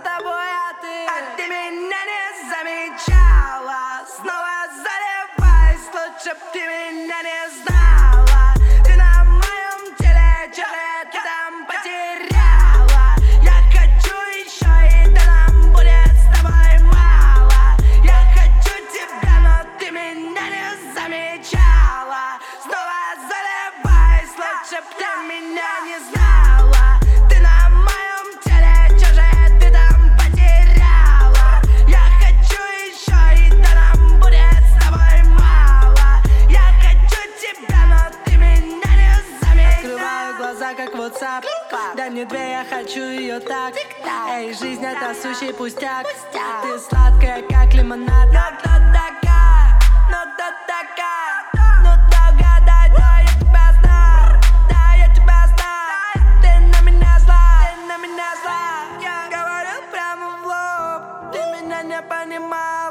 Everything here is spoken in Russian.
тобой, а ты меня не замечала. Снова заливаюсь, лучше б ты меня не знала. Ты на моем теле, чужие ты там потеряла. Я хочу еще, и да нам будет с тобой мало. Я хочу тебя, но ты меня не замечала. Снова заливаюсь, лучше б ты меня не знала. Ты на моем теле, чужие ты там потеряла. Я хочу еще, и да нам будет с тобой мало. Я хочу тебя, но ты меня не заметила. Открываю глаза, как WhatsApp. Дай мне две, я хочу ее так. Эй, жизнь это сущий пустяк. Ты сладкая, как лимонад. Но кто такая? Но кто такая? Ну да угадай, да я тебя знаю. Да я тебя знаю. Ты на меня зла, ты на меня зла. Я говорю прямо в лоб. Ты меня не понимаешь.